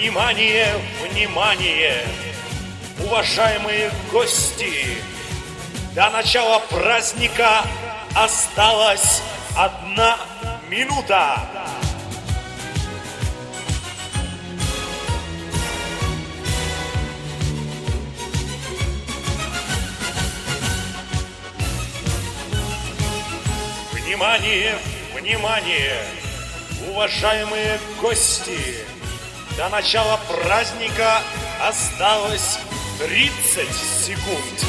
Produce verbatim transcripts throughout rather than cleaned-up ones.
Внимание, внимание, уважаемые гости! До начала праздника осталась одна минута. Внимание, внимание, уважаемые гости! До начала праздника осталось тридцать секунд.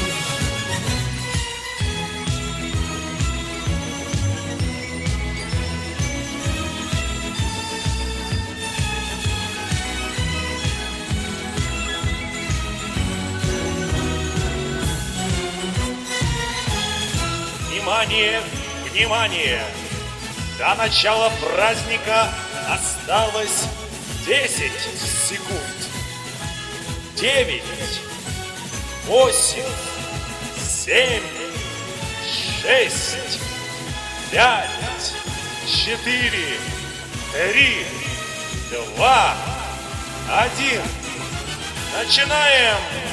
Внимание, внимание! До начала праздника осталось десять секунд. Девять, восемь, семь, шесть, пять, четыре, три, два, один. Начинаем!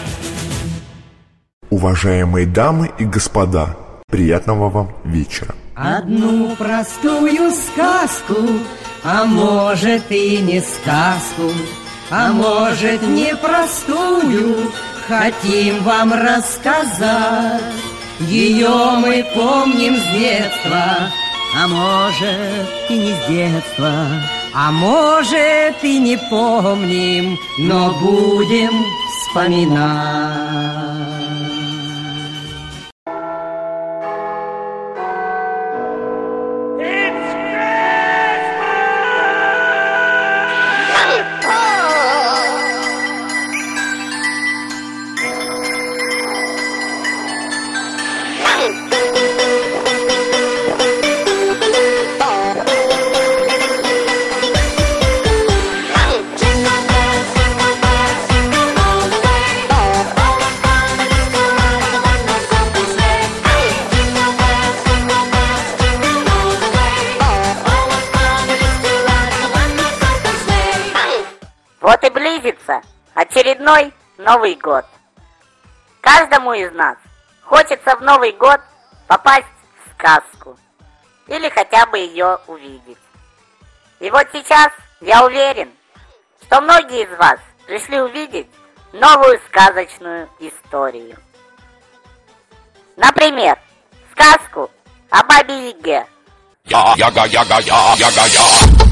Уважаемые дамы и господа, приятного вам вечера. Одну простую сказку, а может и не сказку, а может непростую, хотим вам рассказать. Ее мы помним с детства, а может и не с детства, а может и не помним, но будем вспоминать. Вот и близится очередной Новый год. Каждому из нас хочется в Новый год попасть в сказку или хотя бы ее увидеть. И вот сейчас я уверен, что многие из вас пришли увидеть новую сказочную историю. Например, сказку о Бабе Яге. Я, яга, яга, я, яга, я.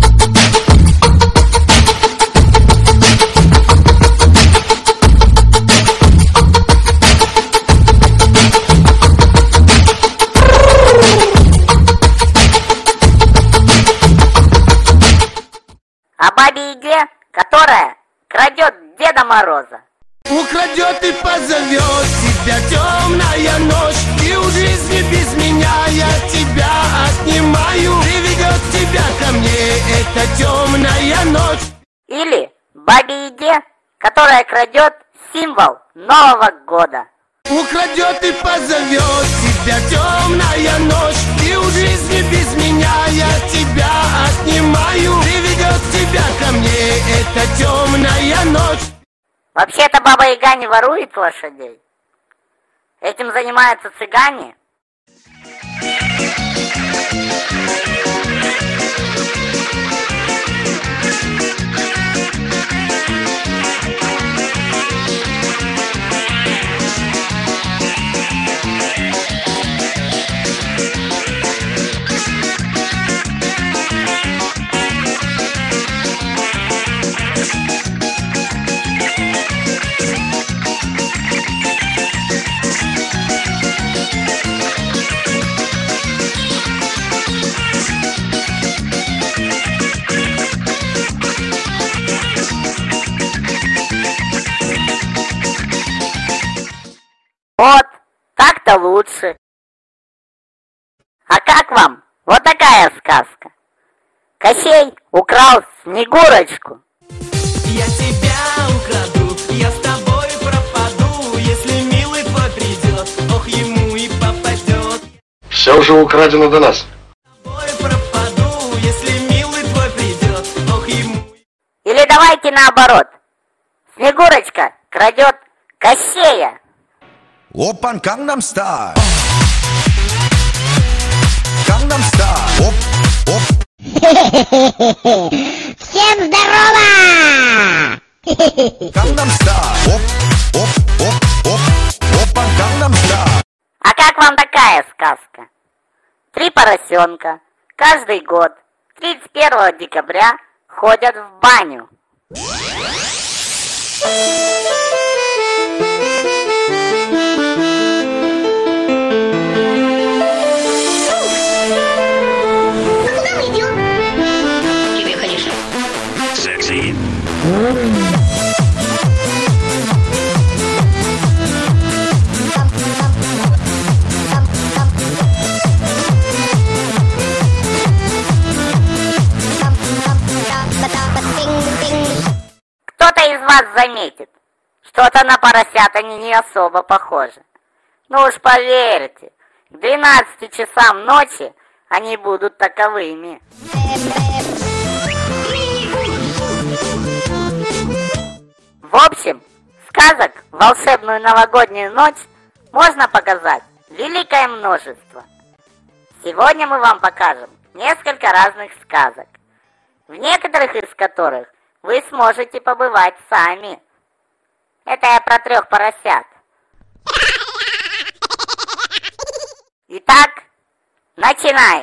О Бабе Яге, которая крадет Деда Мороза. Украдет и позовет тебя темная ночь, и у жизни без меня я тебя отнимаю. Приведет тебя ко мне эта темная ночь. Или Бабе Яге, которая крадет символ Нового года. Украдет и позовет тебя темная ночь, и у жизни без меня я тебя отнимаю. Приведет тебя ко мне эта темная ночь. Вообще-то Баба Яга не ворует лошадей. Этим занимаются цыгане. Вот, так-то лучше. А как вам вот такая сказка? Кощей украл Снегурочку. Я тебя украду, я с тобой пропаду. Если милый твой придет, ох, ему и попадет. Все уже украдено до нас. С тобой пропаду, если милый твой придет, ох, ему. Или давайте наоборот. Снегурочка крадет Кощея. Опан Gangnam Style. Gangnam Style. Оп, оп. Всем здорово! Gangnam Style. Оп, оп, оп, оп. Опан Gangnam Style. А как вам такая сказка? Три поросенка каждый год тридцать первого декабря ходят в баню. Куда мы идем? Тебе, конечно. Секси. Кто-то из вас заметит, что-то на поросят они не особо похожи. Ну уж поверьте, к двенадцати часам ночи они будут таковыми. В общем, сказок в волшебную новогоднюю ночь можно показать великое множество. Сегодня мы вам покажем несколько разных сказок, в некоторых из которых вы сможете побывать сами. Это я про трех поросят. Итак, начинаем.